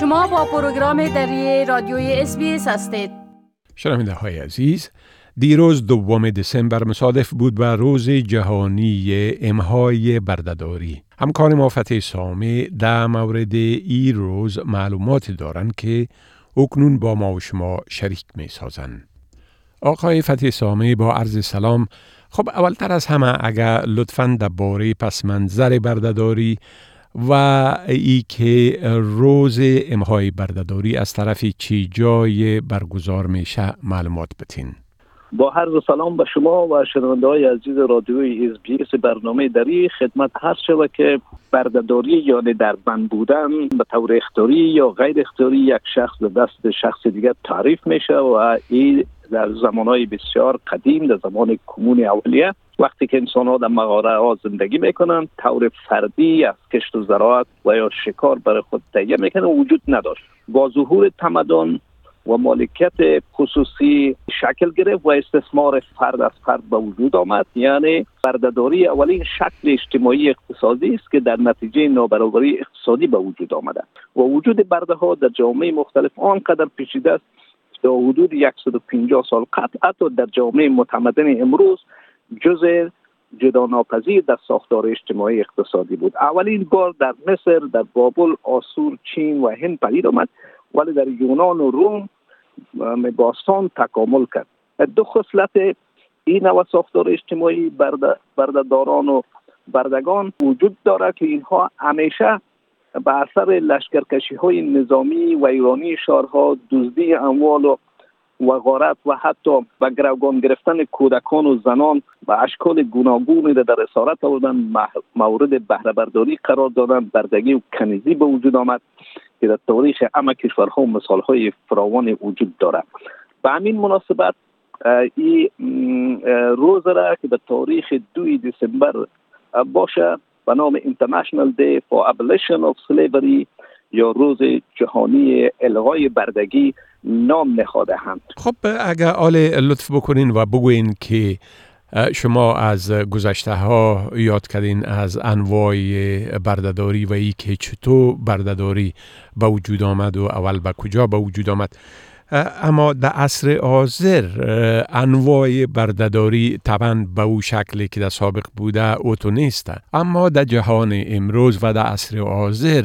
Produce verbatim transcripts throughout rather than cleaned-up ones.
شما با پروگرام دری رادیوی اس بی اس هستید. شنونده های عزیز، دیروز دوم دسامبر مصادف بود با روز جهانی امهای بردهداری. همکار ما فتح سامه در مورد این روز معلومات دارند که اکنون با ما و شما شریک می سازند. آقای فتح سامه با عرض سلام. خب اولتر از همه اگر لطفاً درباره پس منظر بردهداری و ای که روز امهای بردهداری از طرف چی جای برگزار میشه معلومات بتین. با عرض سلام به شما و شنونده های عزیز رادیوی اس بی اس. برنامه دری خدمت هست شود که بردهداری یعنی در بند بودن به طور اختیاری یا غیر اختیاری یک شخص دست شخص دیگر تعریف میشه و این در زمانهای بسیار قدیم، در زمان کمون اولیه، وقتی که انسان ها در مغاره ها زندگی میکنن، طور فردی از کشت و زراعت و یا شکار برای خود تهیه میکنن وجود نداشت. با ظهور تمدن و مالکیت خصوصی شکل گرفت و استثمار فرد از فرد به وجود آمد. یعنی بردهداری اولین شکل اجتماعی اقتصادی است که در نتیجه نابرابری اقتصادی به وجود آمده و وجود برده ها در جامعه مختلف آنقدر پیچیده است تا حدود صد و پنجاه سال قبل حتی در جامعه متمدن امروز جزء جدا ناپذیر در ساختار اجتماعی اقتصادی بود. اولین بار در مصر، در بابل، آسور، چین و هند پدید آمد، ولی در یونان و روم باستان تکامل کرد. دو خصلت این نوع ساختار اجتماعی برده بردهداران و بردگان وجود دارد که اینها همیشه به اثر لشکرکشی های نظامی و ایرانی شهرها، دزدی اموال و و غارت و حتی به گروگان گرفتن کودکان و زنان به اشکال گوناگونی در اسارت آوردن، مورد بهره برداری قرار دادن، بردگی و کنیزی به وجود آمد که در تاریخ همه کشورها مثال های فراوان وجود دارد. به همین مناسبت این روز را که به تاریخ دو دسامبر باشه به نام International Day for Abolition of Slavery یا روز جهانی الغای بردگی نام نهاده‌اند. خب اگر آل لطف بکنین و بگوین که شما از گذشته ها یاد کردین از انواع بردهداری و ای که چطور بردهداری به وجود آمد و اول به کجا به وجود آمد، اما در عصر حاضر انواع بردهداری طبعا به او شکلی که در سابق بوده اوتو نیست، اما در جهان امروز و در عصر حاضر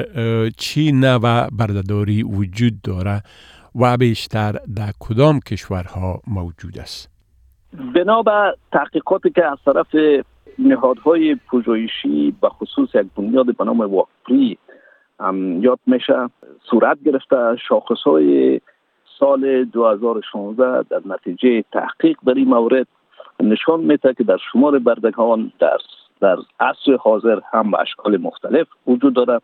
چی نوع بردهداری وجود داره و بیشتر در کدام کشورها موجود است؟ بنا به تحقیقاتی که از طرف نهادهای پژوهشی به خصوص یک بنیاد به نام واکفری یاد میشه صورت گرفته، شاخصهای سال دو هزار و شانزده در نتیجه تحقیق در این مورد نشان میده که در شمار بردگان در در عصر حاضر هم به اشکال مختلف وجود دارد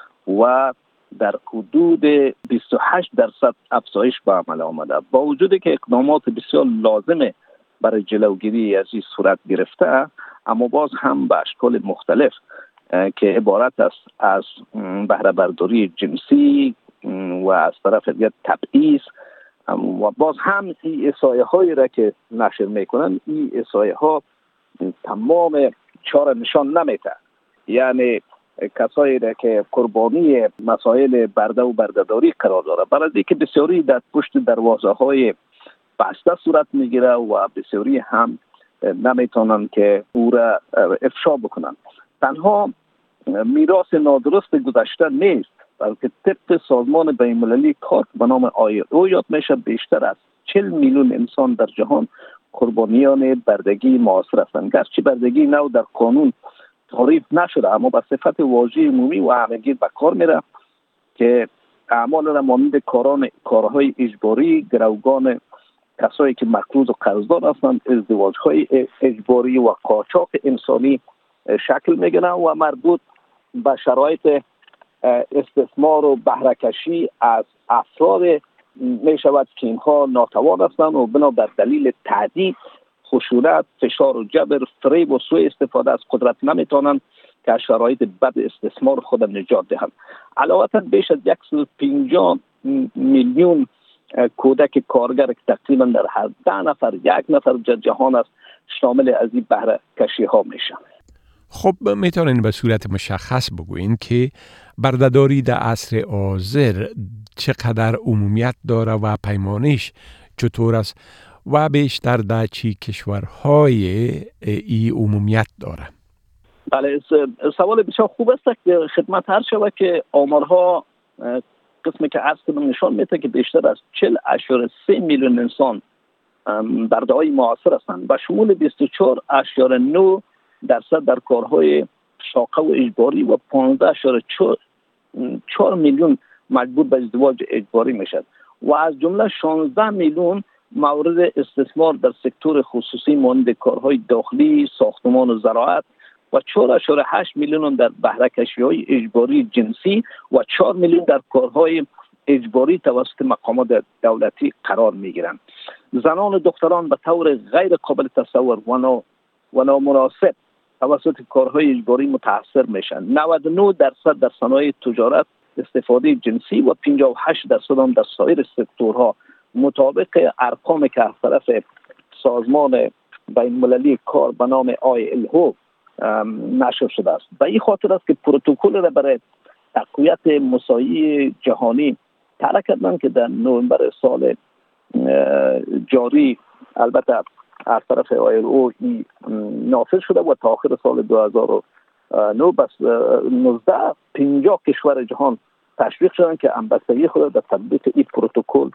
و در حدود بیست و هشت درصد افزایش به عمل آمده. با وجودی که اقدامات بسیار لازمه برای جلوگیری از این صورت گرفته، اما باز هم به اشکال مختلف که عبارت است از بهره برداری جنسی و از طرف دیگر تبعیض و باز هم این احصایه هایی را که نشر میکنن، این احصایه ها تمام چاره نشان نمیده. یعنی کسایی را که قربانی مسائل برده و بردهداری قرار داره، برای اینکه بسیاری در پشت دروازه های بسته صورت میگیره و بسیاری هم نمیتونن که او را افشا بکنن. تنها میراث نادرست گذشته نیست، بلکه طبق سازمان بین‌المللی کار به نام آی او یاد میشه بیشتر از چهل میلیون انسان در جهان قربانیان بردگی معاصر هستند. گرچه بردگی نو در قانون تعریف نشده، اما به صفت واژه عمومی و همگیر به کار میره که اعمال را مانند کاران کارهای اجباری، گروگان کسایی که مقروض و قرضدار هستند، ازدواج‌های اجباری و قاچاق انسانی شکل میگیرن و مربوط به شرایط استثمار و بهره کشی از افراد می شود که اینها ناتوان هستند و بنا بر دلیل تعدی، خشونت، فشار و جبر، فریب و سوء استفاده از قدرت نمیتونن که از شرایط بد استثمار خود نجات دهند. علاوه بیش از صد و پنجاه میلیون کودک کارگر که تقریبا در هر ده نفر یک نفر در جهان است شامل از این بهره کشی ها میشن. خب میتونین به صورت مشخص بگوین که بردهداری در عصر حاضر چقدر عمومیت داره و پیمانش چطور است و بیشتر در چی کشورهای ای عمومیت داره؟ بله، سوال بسیار خوب است که خدمت هر شود که آمارها قسمی که عرض کردم نشان میده که بیشتر از چهل اشاره سه میلیون انسان برده‌های معاصر هستند و شمول بیست و چهار اشاره نه درصد در کارهای شاقه و اجباری و پانزده اشاره چهار میلیون مجبور به ازدواج اجباری میشد و از جمله شانزده میلیون مورد استثمار در سکتور خصوصی مانند کارهای داخلی، ساختمان و زراعت و چهار اشاره هشت میلیون در بهره‌کشی‌های اجباری جنسی و چهار میلیون در کارهای اجباری توسط مقامات دولتی قرار میگیرند. زنان و دختران به طور غیر قابل تصور و نامناسب توسط کارهای اجباری متاثر میشن. نود و نه درصد در صنایع تجارت استفاده جنسی و پنجاه و هشت درصد هم در سایر سکتورها مطابق ارقامی که از طرف سازمان بین المللی کار به نام آی ال او نشر شده است. به این خاطر است که پروتکل را برای تقویت مساوی جهانی طرح کردند که در نوامبر سال جاری البته از طرف آی ال او نافذ شده و تا آخر سال دو هزار و نه بس نوزده پنجاه کشور جهان تشویق شدند که همبستگی خود در تطبیق این پروتکل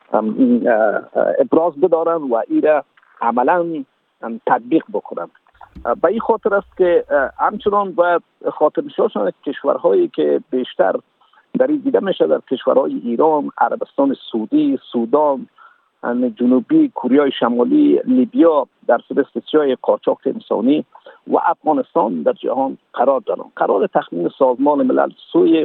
ابراز بدارند و این را عملا تطبیق بکنند. به این خاطر است که همچنان باید خاطر نشان شود کشورهایی که بیشتر در این دیده میشه در کشورهای ایران، عربستان سعودی، سودان جنوبی، کره شمالی، لیبیا در فهرست قاچاق انسانی و افغانستان در جهان قرار دارند. قرار تخمین سازمان ملل سوی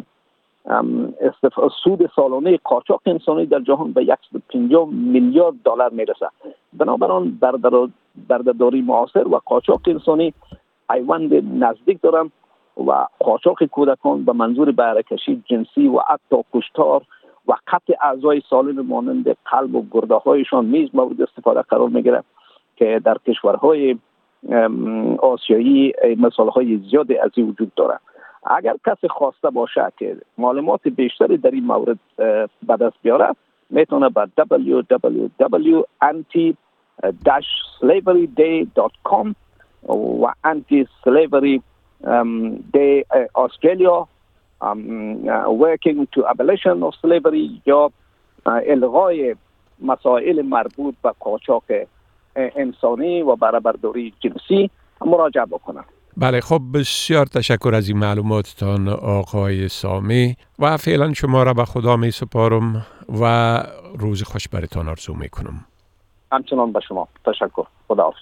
سود سالانه قاچاق انسانی در جهان به صد و پنجاه میلیارد دلار میرسد. بنابراین بردهداری معاصر و قاچاق انسانی پیوند نزدیک دارند و قاچاق کودکان به منظور بهره‌کشی جنسی و حتی کشتار و قطع اعضای سالم مانند قلب و گرده هایشان نیز مورد استفاده قرار میگیره که در کشورهای آسیایی مثال های زیادی از این وجود دارد. اگر کسی خواسته باشه که معلومات بیشتری در این مورد به دست بیاره میتونه به دبلیو دبلیو دبلیو دات انتی slavery day دات کام و anti slavery day Australia working to abolition of slavery یا الغای مسائل مربوط به قاچاق انسانی و برابرداری جنسی مراجعه بکنند. بله، خب بسیار تشکر از این معلوماتتان آقای سامی و فعلا شما را به خدا می سپارم و روز خوش برتان آرزو می کنم. همچنان به شما تشکر. خداحافظ.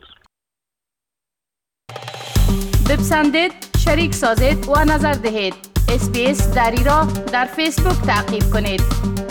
بپسندید، شریک سازید و نظر دهید. اس بی اس دری را در فیسبوک تعقیب کنید.